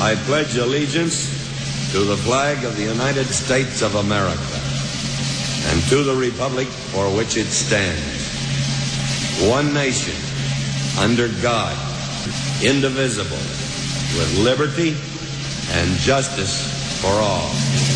I pledge allegiance to the flag of the United States of America and to the republic for which it stands, one nation, under God, indivisible, with liberty and justice for all.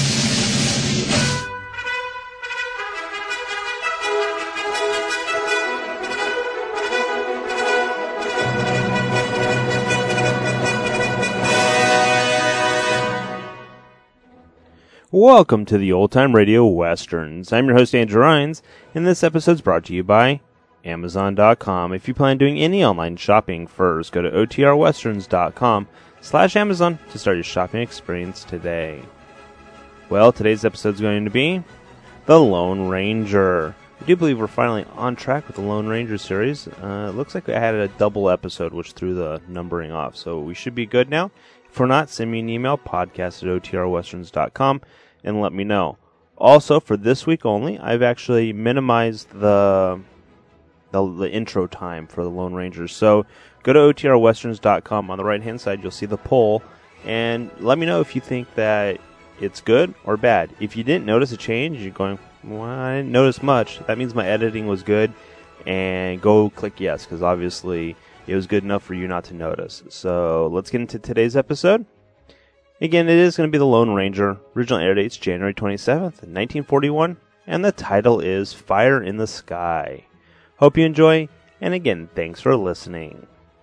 Welcome to the Old Time Radio Westerns. I'm your host, Andrew Rhynes, and this episode's brought to you by Amazon.com. If you plan on doing any online shopping first, go to otrwesterns.com/Amazon to start your shopping experience today. Well, today's episode's going to be The Lone Ranger. I do believe we're finally on track with the Lone Ranger series. It looks like I had a double episode, which threw the numbering off, so we should be good now. If we're not, send me an email, podcast@otrwesterns.com, and let me know. Also, for this week only, I've actually minimized the intro time for the Lone Rangers. So go to otrwesterns.com. On the right-hand side, you'll see the poll, and let me know if you think that it's good or bad. If you didn't notice a change, you're going, well, I didn't notice much. That means my editing was good, and go click yes, because obviously it was good enough for you not to notice. So let's get into today's episode. Again, it is going to be The Lone Ranger. Original air date's January 27th, 1941, and the title is Fire in the Sky. Hope you enjoy, and again, thanks for listening.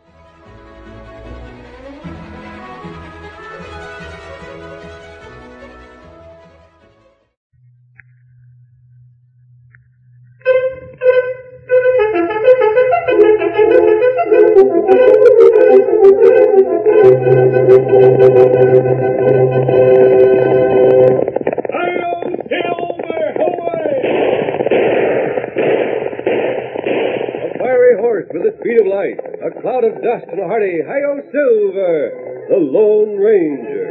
A cloud of dust and a hearty Hi-Yo Silver, the Lone Ranger.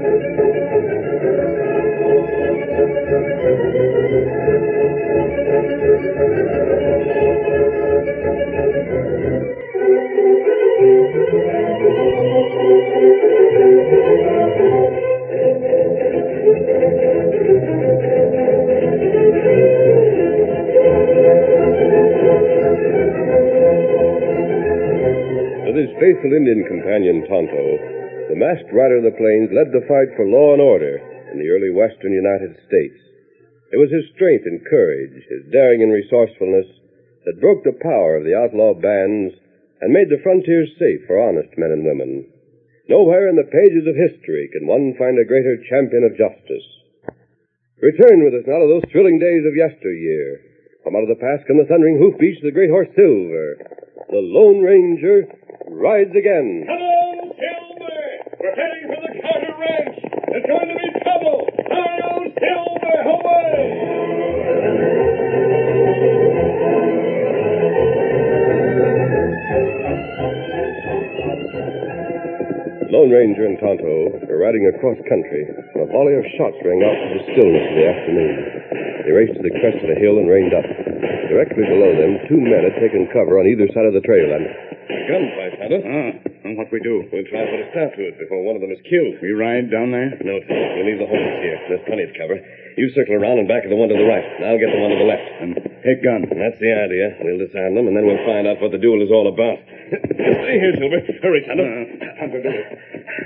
With his faithful Indian companion, Tonto, the masked rider of the plains led the fight for law and order in the early western United States. It was his strength and courage, his daring and resourcefulness, that broke the power of the outlaw bands and made the frontiers safe for honest men and women. Nowhere in the pages of history can one find a greater champion of justice. Return with us now to those thrilling days of yesteryear. From out of the past come the thundering hoofbeats of the great horse Silver. The Lone Ranger rides again. Come on, Silver! We're heading for the Carter Ranch. There's going to be trouble. Hi-Yo Silver, away! Lone Ranger and Tonto were riding across country when a volley of shots rang out through the stillness of the afternoon. They raced to the crest of the hill and reined up. Directly below them, two men had taken cover on either side of the trail and... Gunfight, Tonto. And what we do? We'll try to put a stop to it before one of them is killed. We ride down there? No, sir. We'll leave the horses here. There's plenty of cover. You circle around and back of the one to the right, and I'll get the one to the left. And take guns. That's the idea. We'll disarm them, and then we'll find out what the duel is all about. Stay here, Silver. Hurry, Tonto. Tonto, do it.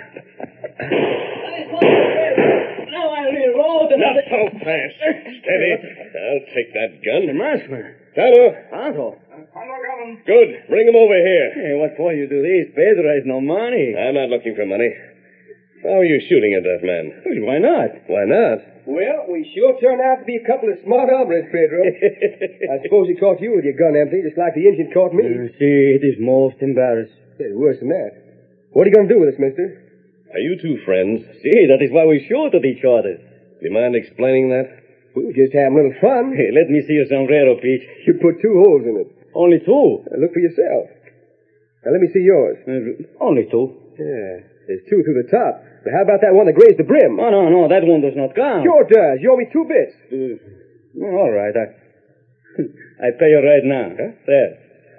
Now I'll reload. Not so fast. Steady. I'll take that gun. The maskman. Tonto. Tonto. Good. Bring him over here. Hey, what for you do this? Pedro has no money. I'm not looking for money. How are you shooting at that man? Well, why not? Why not? Well, we sure turned out to be a couple of smart hombres, Pedro. I suppose he caught you with your gun empty, just like the Indian caught me. See, it is most embarrassing. It's worse than that. What are you going to do with us, mister? Are you two friends? See, that is why we shoot at each other. Do you mind explaining that? We were just having a little fun. Hey, let me see your sombrero, Pete. You put 2 holes in it. Only 2. Look for yourself. Now, let me see yours. Only 2. Yeah, there's 2 through the top. But how about that one that grazed the brim? Oh, no, that one does not count. Sure does. You owe me 2 bits. All right, I pay you right now. Huh? There.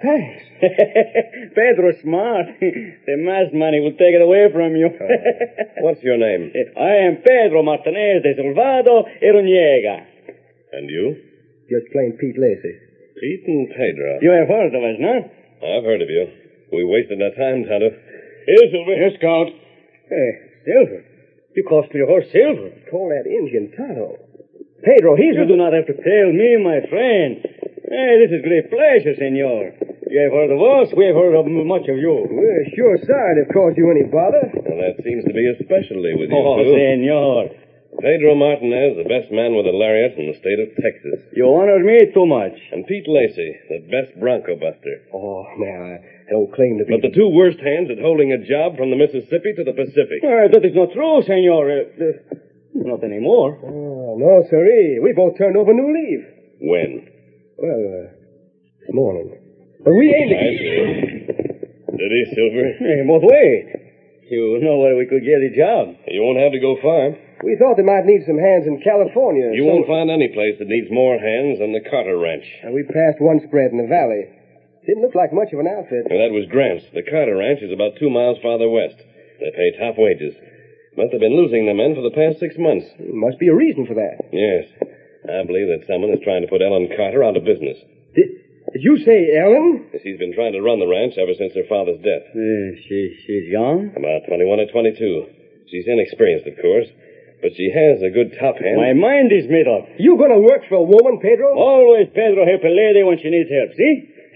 Thanks. Pedro's smart. The masked man, he will take it away from you. What's your name? I am Pedro Martinez de Salvado Eruniega. And you? Just plain Pete Lacey. Pete and Pedro. You have heard of us, no? I've heard of you. We wasted our time, Tonto. Here, Silver. Yes, Count. Hey, Silver. You cost me your horse Silver. Call that Indian Tonto. Pedro, he's... You do not have to tell me, my friend. Hey, this is great pleasure, senor. You have heard of us, we have heard of much of you. We're sure sorry to have caused you any bother. Well, that seems to be especially with you, Oh, too. senor. Pedro Martinez, the best man with a lariat in the state of Texas. You honor me too much. And Pete Lacey, the best bronco buster. Oh, now, I don't claim to be... But the two worst hands at holding a job from the Mississippi to the Pacific. That is not true, senor. Not anymore. Oh, no, sirree. We both turned over new leaf. When? Well, this morning. But we aimed I see. Did he, Silver? Hey, but wait. You know where we could get a job. You won't have to go far. We thought they might need some hands in California. You won't find any place that needs more hands than the Carter Ranch. We passed one spread in the valley. Didn't look like much of an outfit. Now, that was Grant's. The Carter Ranch is about 2 miles farther west. They pay top wages. But they've been losing the men for the past 6 months. Must be a reason for that. Yes. I believe that someone is trying to put Ellen Carter out of business. Did you say Ellen? She's been trying to run the ranch ever since her father's death. She's young? About 21 or 22. She's inexperienced, of course. But she has a good top hand. My mind is made up. You gonna work for a woman, Pedro? Always Pedro help a lady when she needs help, see?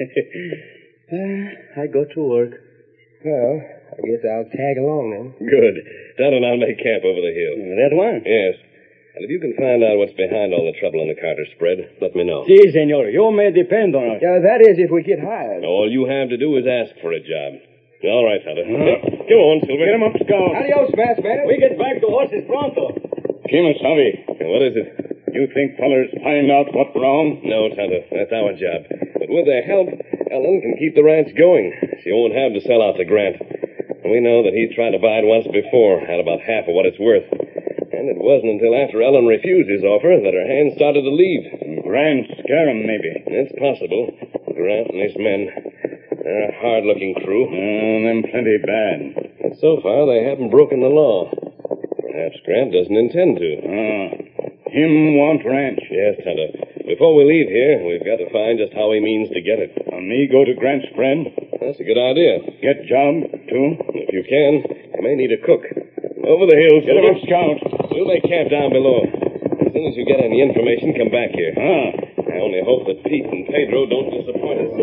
I go to work. Well, I guess I'll tag along then. Good. Dad and I'll make camp over the hill. That one? Yes. And if you can find out what's behind all the trouble in the Carter spread, let me know. Si, senor. You may depend on us. That is if we get hired. All you have to do is ask for a job. All right, Hunter. Come on, Silver. Get him up, Scout. Adios, Masked Man. We get back to horses pronto. Kimasabi, What is it? you think fellers find out what's wrong? No, Tonto. That's our job. But with their help, Ellen can keep the ranch going. She won't have to sell out to Grant. And we know that he tried to buy it once before at about half of what it's worth. And it wasn't until after Ellen refused his offer that her hands started to leave. Grant scare 'em, maybe. It's possible. Grant and his men, they're a hard-looking crew. Them plenty bad. And so far, they haven't broken the law. Perhaps Grant doesn't intend to. Him want ranch. Yes, Tonto. Before we leave here, we've got to find just how he means to get it. Me go to Grant's friend. That's a good idea. Get job, too. If you can, you may need a cook. Over the hills. Get him up, Scout. We'll make camp down below. As soon as you get any information, come back here. I only hope that Pete and Pedro don't disappoint us.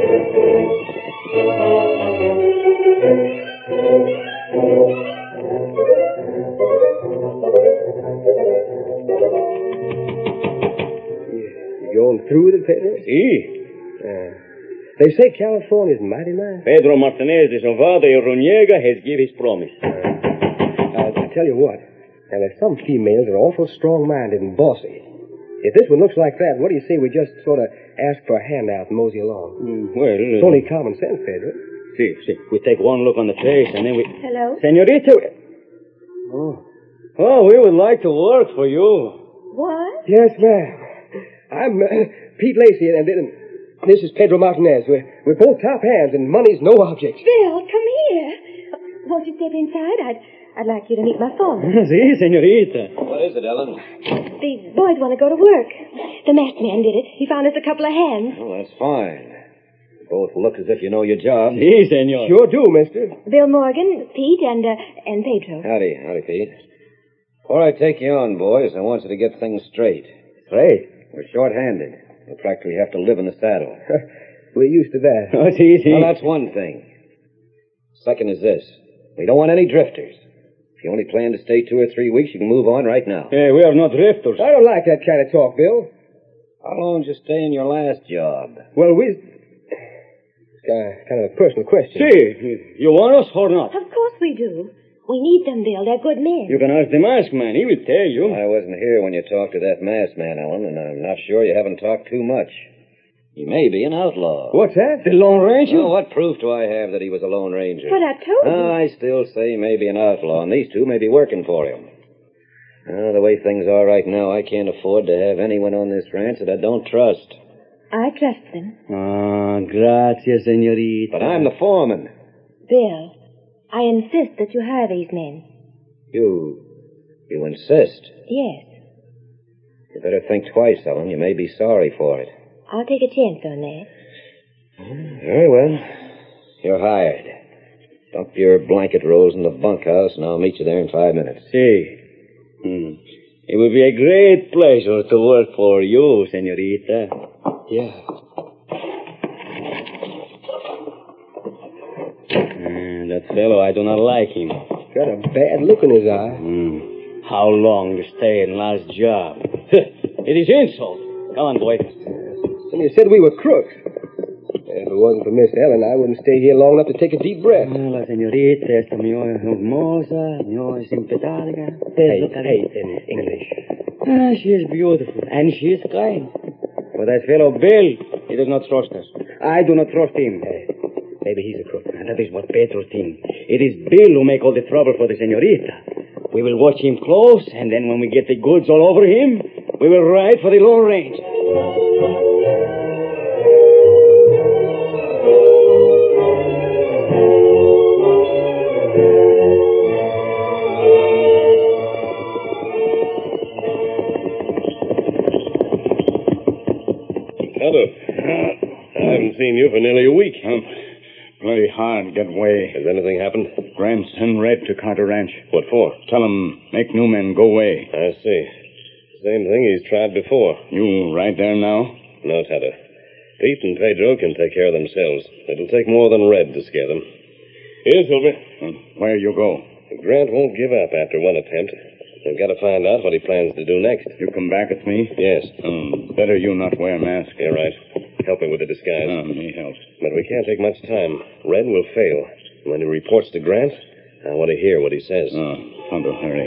You going through with it, Pedro? Si. They say California's mighty nice. Pedro Martinez de Salvado Eruniega has give his promise. I'll tell you what. Now, there's some females that are awful strong-minded and bossy. If this one looks like that, what do you say we just sort of ask for a handout and mosey along? Well, It's only common sense, Pedro. see. We take one look on the face and then we... Hello? Senorita... Oh, we would like to work for you. What? Yes, ma'am. I'm Pete Lacey, and this is Pedro Martinez. We're both top hands, and money's no object. Bill, come here. Won't you step inside? I'd like you to meet my father. Si, senorita. What is it, Ellen? These boys want to go to work. The masked man did it. He found us a couple of hands. Oh, that's fine. You both look as if you know your job. Si, senor. Sure do, mister. Bill Morgan, Pete, and Pedro. Howdy, Pete. Before I take you on, boys, I want you to get things straight. Straight. We're short-handed. In fact, we have to live in the saddle. We're used to that. Oh, si. Well, that's one thing. Second is this. We don't want any drifters. If you only plan to stay 2 or 3 weeks, you can move on right now. Hey, we are not drifters. I don't like that kind of talk, Bill. How long did you stay in your last job? Well, it's kind of a personal question. Si. You want us or not? Of course we do. We need them, Bill. They're good men. You can ask the masked man. He will tell you. I wasn't here when you talked to that masked man, Ellen, and I'm not sure you haven't talked too much. He may be an outlaw. What's that? The Lone Ranger? Well, what proof do I have that he was a Lone Ranger? But I told you. I still say he may be an outlaw, and these two may be working for him. The way things are right now, I can't afford to have anyone on this ranch that I don't trust. I trust them. Ah, gracias, senorita. But I'm the foreman. Bill, I insist that you hire these men. You insist? Yes. You better think twice, Ellen. You may be sorry for it. I'll take a chance on that. Very well. You're hired. Dump your blanket rolls in the bunkhouse, and I'll meet you there in 5 minutes. See. It would be a great pleasure to work for you, senorita. Yeah. That fellow, I do not like him. Got a bad look in his eye. How long to stay in last job? It is insult. Come on, boy. And you said we were crooks. If it wasn't for Miss Ellen, I wouldn't stay here long enough to take a deep breath. La señorita esta muy hermosa, muy simpática. Hey, in English. She is beautiful, and she is kind. But that fellow Bill, he does not trust us. I do not trust him. Maybe he's a crook. And that is what Pedro thinks. It is Bill who make all the trouble for the señorita. We will watch him close, and then when we get the goods all over him, we will ride for the Lone Range. I haven't seen you for nearly a week. Plenty hard get away. Has anything happened? Grant sent Red to Carter Ranch. What for? Tell him make new men go away. I see. Same thing he's tried before. You right there now? No, Tonto. Pete and Pedro can take care of themselves. It'll take more than Red to scare them. Here, Silver. Where you go? Grant won't give up after one attempt. We've got to find out what he plans to do next. You come back with me? Yes. Better you not wear a mask. You're right. Help me with the disguise. Me help. But we can't take much time. Red will fail. When he reports to Grant, I want to hear what he says. Tonto, hurry.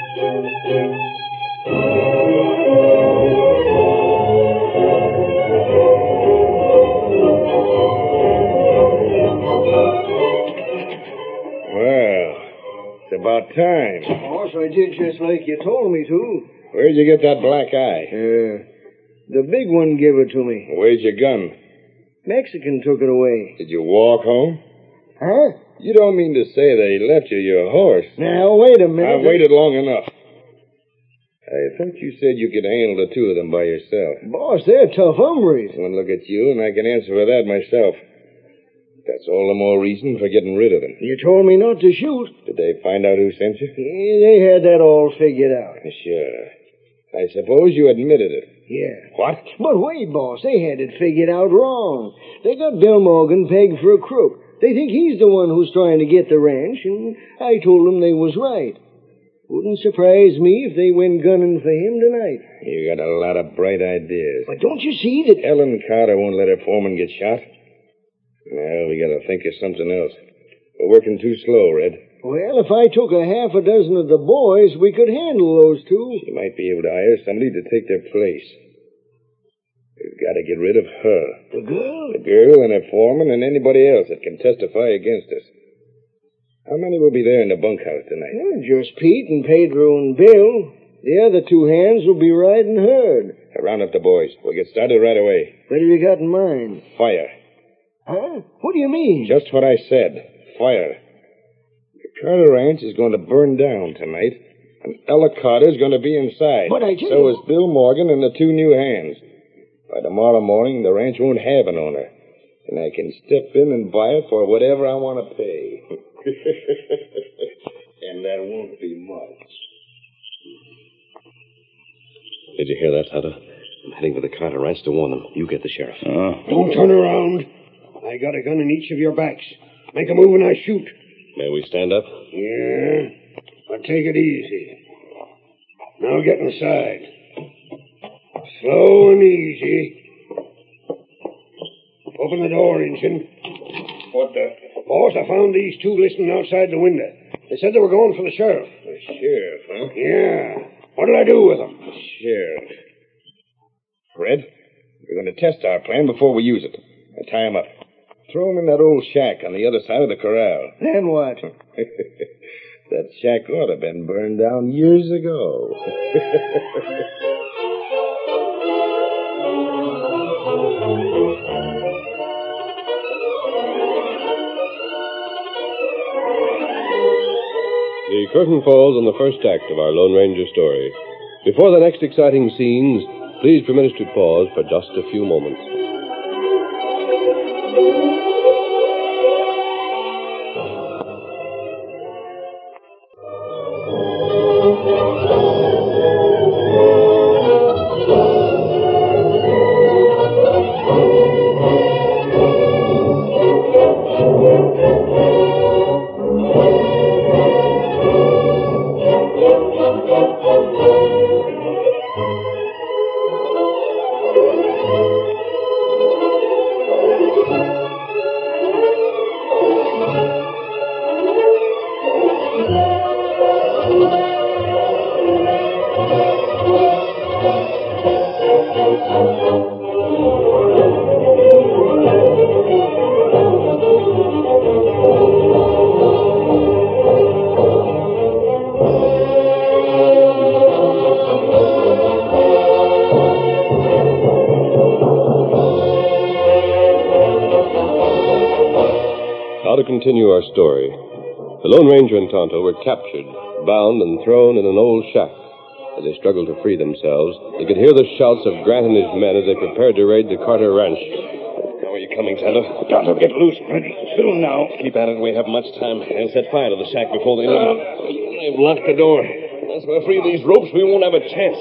Well, it's about time. Boss, I did just like you told me to. Where'd you get that black eye? The big one gave it to me. Where's your gun? Mexican took it away. Did you walk home? Huh? You don't mean to say that he left you your horse? Now, wait a minute. I've waited long enough. I thought you said you could handle the two of them by yourself. Boss, they're tough hombres. One look at you, and I can answer for that myself. That's all the more reason for getting rid of them. You told me not to shoot. Did they find out who sent you? They had that all figured out. Sure. I suppose you admitted it. Yeah. What? But wait, boss, they had it figured out wrong. They got Bill Morgan pegged for a crook. They think he's the one who's trying to get the ranch, and I told them they was right. Wouldn't surprise me if they went gunning for him tonight. You got a lot of bright ideas. But don't you see that... Ellen Carter won't let her foreman get shot. Well, we got to think of something else. We're working too slow, Red. Well, if I took a half a dozen of the boys, we could handle those two. She might be able to hire somebody to take their place. We've got to get rid of her. The girl? The girl and her foreman and anybody else that can testify against us. How many will be there in the bunkhouse tonight? Well, just Pete and Pedro and Bill. The other two hands will be riding herd. Round up the boys. We'll get started right away. What have you got in mind? Fire. Huh? What do you mean? Just what I said. Fire. The Carter Ranch is going to burn down tonight, and Ella Carter's going to be inside. But I tell So you... is Bill Morgan and the two new hands. By tomorrow morning, the ranch won't have an owner, and I can step in and buy it for whatever I want to pay. And that won't be much. Did you hear that, Tonto? I'm heading for the Carter Ranch to warn them. You get the sheriff. Don't turn around. I got a gun in each of your backs. Make a move and I shoot. May we stand up? Yeah. But take it easy. Now get inside. Slow and easy. Open the door, Injun. What the... Boss, I found these two listening outside the window. They said they were going for the sheriff. The sheriff, huh? Yeah. What'll I do with them? Sheriff. Red, we're going to test our plan before we use it. Now tie him up. Throw him in that old shack on the other side of the corral. Then what? That shack ought to have been burned down years ago. the curtain falls on the first act of our Lone Ranger story. Before the next exciting scenes, please permit us to pause for just a few moments. Now to continue our story. The Lone Ranger and Tonto were captured, bound, and thrown in an old shack. As they struggled to free themselves, they could hear the shouts of Grant and his men as they prepared to raid the Carter Ranch. How are you coming, Tonto? Tonto, get loose. Soon now. Keep at it. We have much time. They'll set fire to the shack before they know it. They've locked the door. Once we're free of these ropes, we won't have a chance.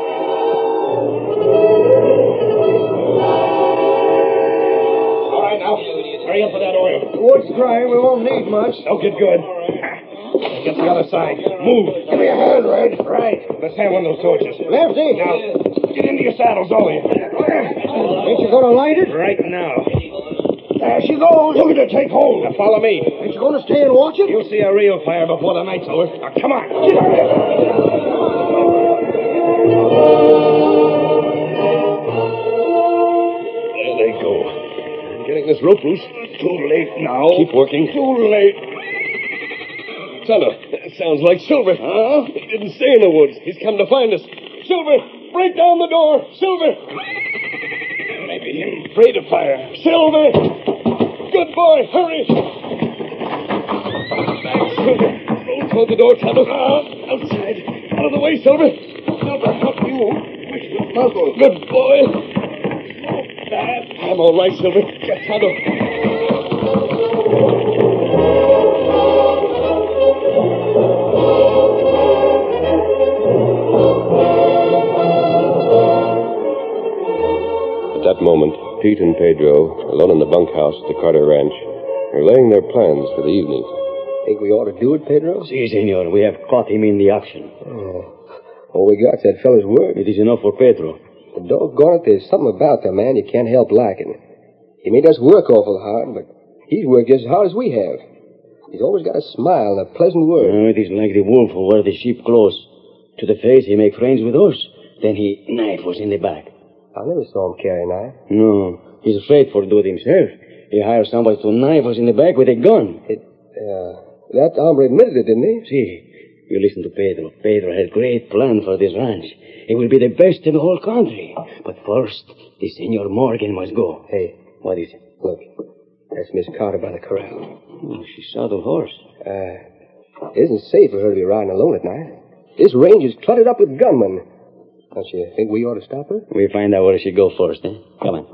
All right, now. Hurry up with that oil. The wood's dry. We won't need much. Don't get good. Get the other side. Move. Give me a hand, Red. Right. Let's have one of those torches. Lefty. Now, get into your saddles, all of you. Ain't you going to light it? Right now. There she goes. Look at her take hold. Now follow me. Ain't you going to stay and watch it? You'll see a real fire before the night's over. Now, come on. Get out of There they go. I'm getting this rope loose. Too late now. Keep working. Too late. Tonto, that sounds like Silver. Huh? He didn't stay in the woods. He's come to find us. Silver, break down the door. Silver. Maybe him afraid of fire. Silver. Good boy. Hurry. Back, Silver. Roll toward the door, Tonto. Outside. Out of the way, Silver. Silver, help you. Muzzle. Good boy. I'm all right, Silver. Get Tonto. At that moment, Pete and Pedro, alone in the bunkhouse at the Carter Ranch, are laying their plans for the evening. Think we ought to do it, Pedro? Si, senor. We have caught him in the action. All we got's that fella's word. It is enough for Pedro. But doggone it, there's something about the man you can't help liking. He made us work awful hard, but he's worked just as hard as we have. He's always got a smile and a pleasant word. It is like the wolf who wear the sheep close. To the face, he make friends with us. Then he knife us in the back. I never saw him carry a knife. No, he's afraid for do it himself. He hires somebody to knife us in the back with a gun. That hombre admitted it, didn't he? See, you listen to Pedro. Pedro has great plan for this ranch. It will be the best in the whole country. But first, the Senor Morgan must go. Hey. What is it? Look, that's Miss Carter by the corral. Oh, she's saddled horse. It isn't safe for her to be riding alone at night. This range is cluttered up with gunmen. Don't you think we ought to stop her? We'll find out where she go first, eh? Come on.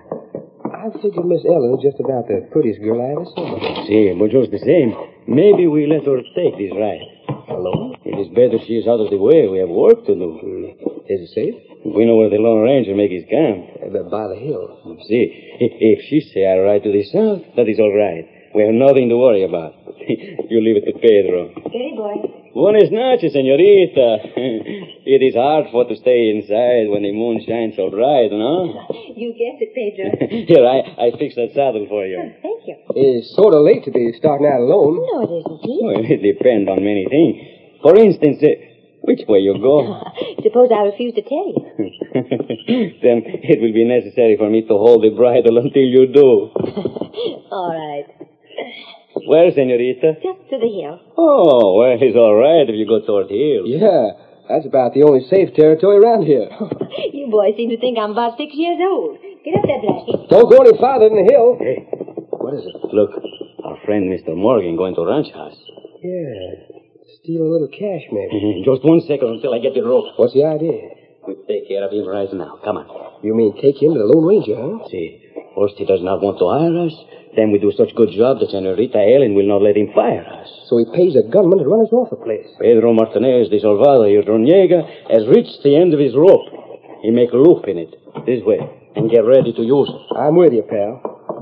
I figured Miss Ellen was just about the prettiest girl I ever saw. See, but just the same, maybe we let her take this ride. Alone? It is better she is out of the way. We have work to do. Is it safe? We know where the Lone Ranger make his camp. By the hill. See, if she say I ride to the south, that is all right. We have nothing to worry about. You leave it to Pedro. Hey, boy. Buenas noches, señorita. It is hard for to stay inside when the moon shines so bright, no? You guessed it, Pedro. Here, I fixed that saddle for you. Thank you. It's sort of late to be starting out alone. No, it isn't, Pete. Well, it depends on many things. For instance, which way you go? Suppose I refuse to tell you. Then it will be necessary for me to hold the bridle until you do. All right. Where, señorita? Just to the hill. Oh, well, it's all right if you go toward the hills. Yeah, that's about the only safe territory around here. You boys seem to think I'm about 6 years old. Get up there, Blackie. Don't go any farther than the hill. Hey, What is it? look, our friend Mr. Morgan going to ranch house. Yeah, Steal a little cash, maybe. Just 1 second until I get the rope. What's the idea? We'll take care of him right now. Come on. You mean take him to the Lone Ranger, huh? See, first he does not want to hire us. Then we do such good job that Senorita Ellen will not let him fire us. So he pays a gunman to run us off the place. Pedro Martinez de Salvado y Rodriguez has reached the end of his rope. He make a loop in it, this way, and get ready to use it. I'm with you, pal.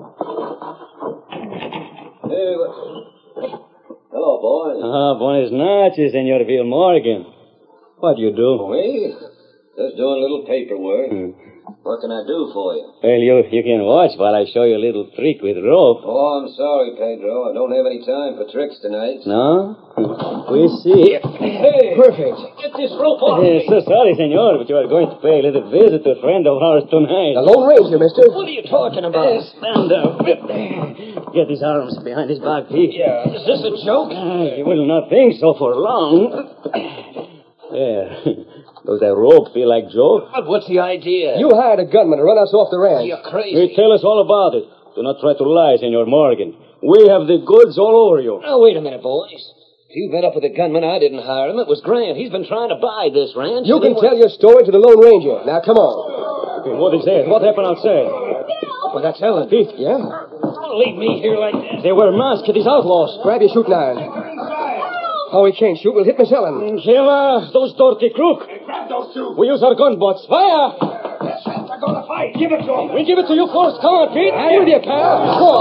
Hey, hello, boys. Buenas noches, Senor Bill Morgan. What do you do? Me? Just doing a little paperwork. What can I do for you? Well, you can watch while I show you a little trick with rope. Oh, I'm sorry, Pedro. I don't have any time for tricks tonight. No? We see. Hey! Perfect. Get this rope off me. So sorry, senor, but you are going to pay a little visit to a friend of ours tonight. The Lone Ranger, mister. What are you talking about? Stand up. Get his arms behind his back, Pete. Yeah, is this a joke? You will not think so for long. There. Does that rope feel like joke? But what's the idea? You hired a gunman to run us off the ranch. You're crazy. You tell us all about it. Do not try to lie, Senor Morgan. We have the goods all over you. Now, wait a minute, boys. If you met up with a gunman, I didn't hire him. It was Grant. He's been trying to buy this ranch. You can tell your story to the Lone Ranger. Now, come on. Okay, what is that? What happened outside? Well, that's Ellen. Pete. Yeah? Don't leave me here like this. They wear masks. These outlaws. Grab your shooting iron. Oh, we can't shoot. We'll hit Miss Ellen. Killer, those dirty crook. Grab those two. We use our gun butts. Fire! They're going to fight. Give it to them. We give it to you first. Come on, Pete. I'm with you, pal. Go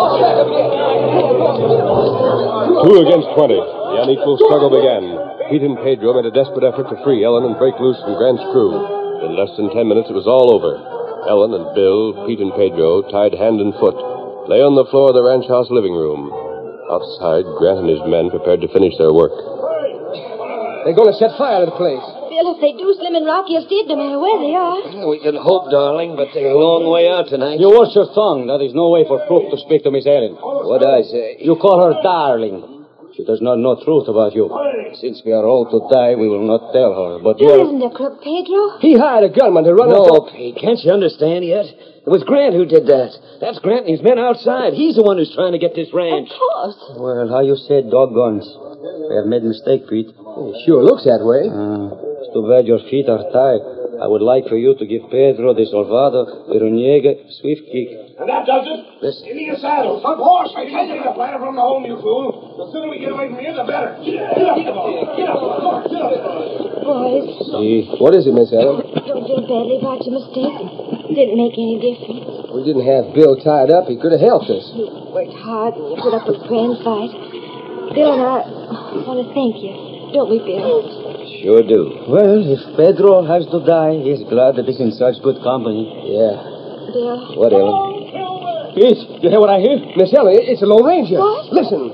on. 2 against 20. The unequal struggle began. Pete and Pedro made a desperate effort to free Ellen and break loose from Grant's crew. In less than 10 minutes, it was all over. Ellen and Bill, Pete and Pedro, tied hand and foot, lay on the floor of the ranch house living room. Outside, Grant and his men prepared to finish their work. They're going to set fire to the place. Bill, if they do, Slim and Rocky are dead no matter where they are. We can hope, darling, but they're a long way out tonight. You watch your tongue. That is no way for crook to speak to Miss Ellen. What'd I say? You call her darling. She does not know truth about you. Since we are all to die, we will not tell her. But you Bill isn't a crook, Pedro. He hired a gunman to run us off. No, Pete, can't you understand yet? It was Grant who did that. That's Grant and his men outside. He's the one who's trying to get this ranch. Of course. Well, how you said dogguns. We have made a mistake, Pete. It sure looks that way. It's too bad your feet are tied. I would like for you to give Pedro de Salvado Veroniega a swift kick. And that does it. Listen. Give me a saddle. Some horse. I tell you. The platter from the home, you fool. The sooner we get away from here, the better. Get up. Get up. Get up. Come on, get up. Boys, See? What is it, Miss Ellen? don't think badly about your mistake. Didn't make any difference. We didn't have Bill tied up. He could have helped us. You worked hard and you put up a grand fight. Bill and I want to thank you. Don't we, Bill? Sure do. Well, if Pedro has to die, he's glad that he's in such good company. Yeah. Bill. What, Ellen? Pete, you hear what I hear? Miss Ellen, it's the Lone Ranger. What? Listen.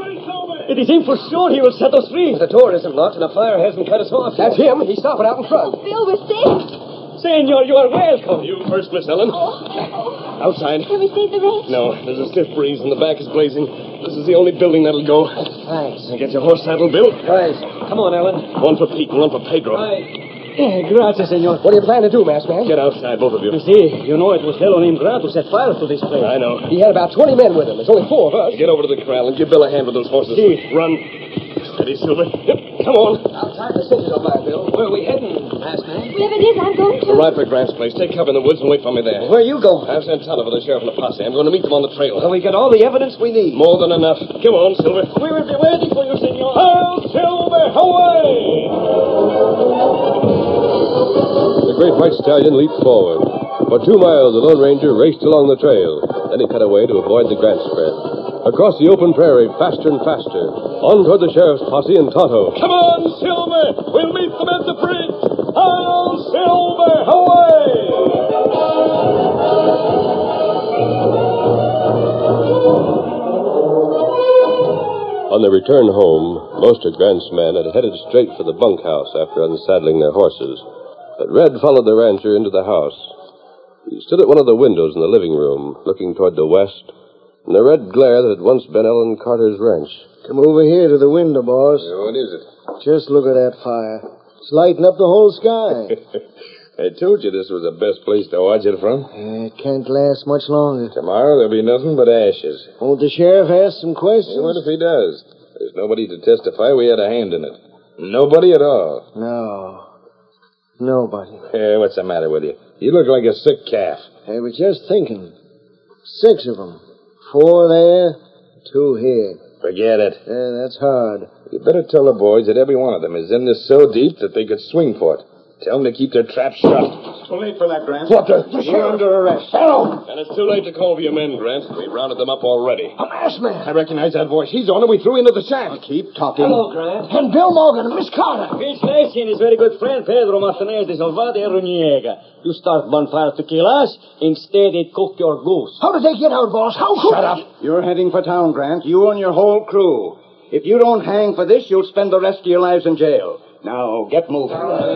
It is him for sure. He will set us free. The door isn't locked and the fire hasn't cut us off. That's him. He's stopping out in front. Bill, we're safe. Senor, you are welcome. You first, Miss Ellen. Outside. Can we save the ranch? No, there's a stiff breeze and the back is blazing. This is the only building that'll go. Thanks. Get your horse saddled, Bill. Right. Come on, Ellen. One for Pete and one for Pedro. Gracias, senor. What do you plan to do, masked man? Get outside, both of you. You see, you know it was hell on him Grant to set fire to this place. I know. He had about 20 men with him. There's only 4 of us. Get over to the corral and give Bill a hand with those horses. See. Run. Steady, Silver. Yep, come on. I'll tie the cinches on my Bill. Where are we heading, masked man? Wherever it is, I'm going to. We'll ride for Grant's place. Take cover in the woods and wait for me there. Where are you going? I've sent Tonto for the sheriff and the posse. I'm going to meet them on the trail. Well, we got all the evidence we need. More than enough. Come on, Silver. We will be waiting for you, senor. Hail, Silver! Away! The great white stallion leaped forward. For 2 miles, the Lone Ranger raced along the trail. Then he cut away to avoid the Grant spread. Across the open prairie, faster and faster. On toward the sheriff's posse and Tonto. Come on, Silver! We'll meet them at the bridge! Hail, Silver! Away! On their return home, most of Grant's men had headed straight for the bunkhouse after unsaddling their horses. But Red followed the rancher into the house. He stood at one of the windows in the living room, looking toward the west, in the red glare that had once been Ellen Carter's ranch. Come over here to the window, boss. What is it? Just look at that fire. It's lighting up the whole sky. I told you this was the best place to watch it from. It can't last much longer. Tomorrow there'll be nothing but ashes. Won't the sheriff ask some questions? What if he does? There's nobody to testify we had a hand in it. Nobody at all? No. Nobody. Hey, what's the matter with you? You look like a sick calf. I was just thinking. 6 of them. 4 there, 2 here. Forget it. Yeah, that's hard. You better tell the boys that every one of them is in this so deep that they could swing for it. Tell them to keep their traps shut. Too late for that, Grant. What the? You're under arrest. Hello! And it's too late to call for your men, Grant. We've rounded them up already. A masked man. I recognize that voice. He's the one we threw into the shack. Keep talking. Hello, Grant. And Bill Morgan and Miss Carter. Vince Lacey and his very good friend Pedro Martinez de Salvador Runiega. You start bonfire to kill us. Instead, it cook your goose. How did they get out, boss? How could Shut up. You're heading for town, Grant. You and your whole crew. If you don't hang for this, you'll spend the rest of your lives in jail. Now, get moving.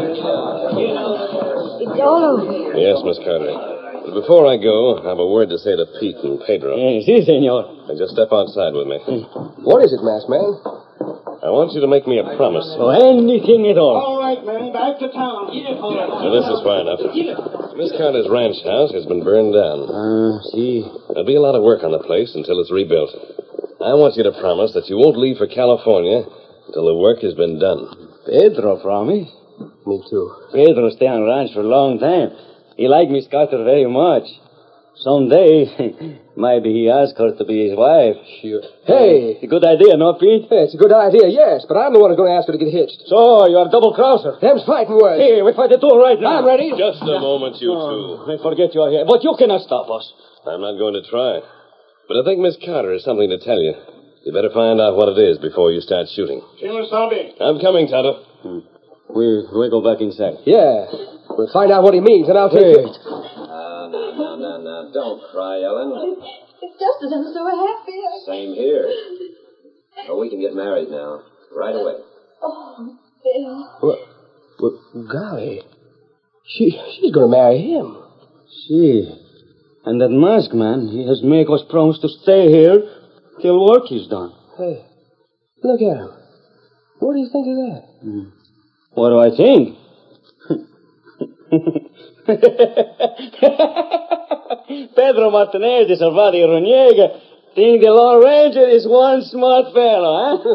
It's all over. Yes, Miss Carter. But before I go, I have a word to say to Pete and Pedro. Si, senor. Now, just step outside with me. What is it, masked man? I want you to make me a promise. Oh, anything at all. All right, men. Back to town. Now, this is far enough. Miss Carter's ranch house has been burned down. Si. There'll be a lot of work on the place until it's rebuilt. I want you to promise that you won't leave for California until the work has been done. Pedro promise. Me too. Pedro stay on ranch for a long time. He like Miss Carter very much. Someday, maybe he ask her to be his wife. Sure. Hey! It's a good idea, no, Pete? Yeah, it's a good idea, yes, but I'm the one who's going to ask her to get hitched. So, you're a double-crosser. Them's fighting words. Hey, we fight the two right now. I'm ready. Just a moment, you two. I forget you're here. But you cannot stop us. I'm not going to try. But I think Miss Carter has something to tell you. You better find out what it is before you start shooting. Shinosabe. I'm coming, Tonto. We go back inside. Yeah. We'll find out what he means, and I'll take it. Now. Don't cry, Ellen. It's just that I'm so happy. Same here. Oh, we can get married now. Right away. Oh, Bill. Well, golly. She's going to marry him. See. And that masked man, he has made us promise to stay here till work is done. Hey, look at him. What do you think of that? What do I think? Pedro Martinez de Salvador Runiega think the Lone Ranger is one smart fellow, huh?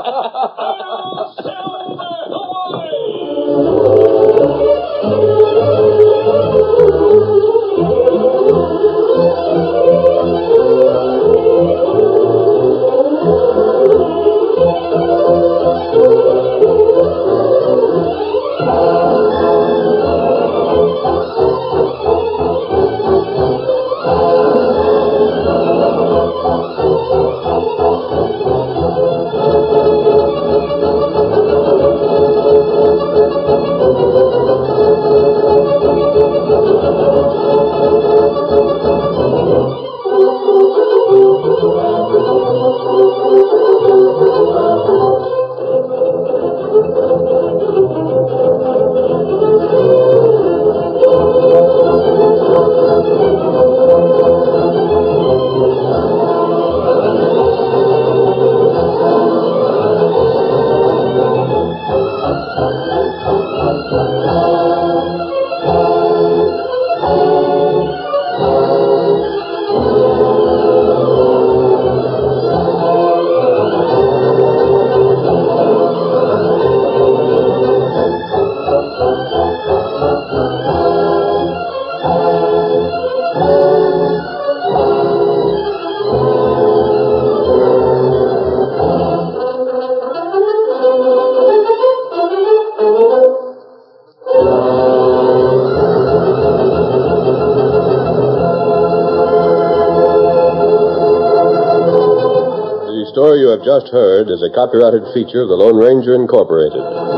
The story you have just heard is a copyrighted feature of the Lone Ranger Incorporated.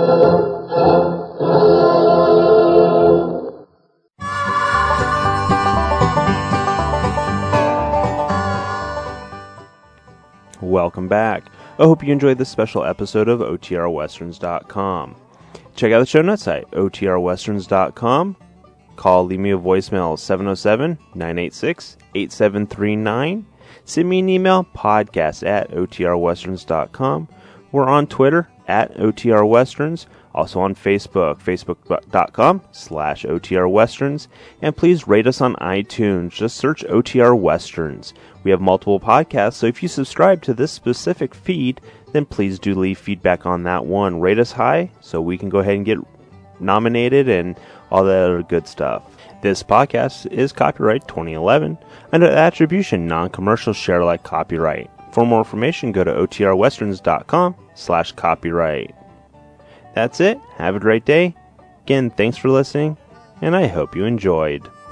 Welcome back. I hope you enjoyed this special episode of OTRWesterns.com. Check out the show notes site, OTRWesterns.com. Call, leave me a voicemail, 707-986-8739. Send me an email, podcast@OTRWesterns.com. We're on Twitter, @OTRWesterns. Also on Facebook, facebook.com/OTRWesterns. And please rate us on iTunes. Just search OTR Westerns. We have multiple podcasts, so if you subscribe to this specific feed, then please do leave feedback on that one. Rate us high so we can go ahead and get nominated and all that other good stuff. This podcast is copyright 2011 under attribution non-commercial share alike copyright. For more information, go to otrwesterns.com/copyright. That's it. Have a great day. Again, thanks for listening, and I hope you enjoyed.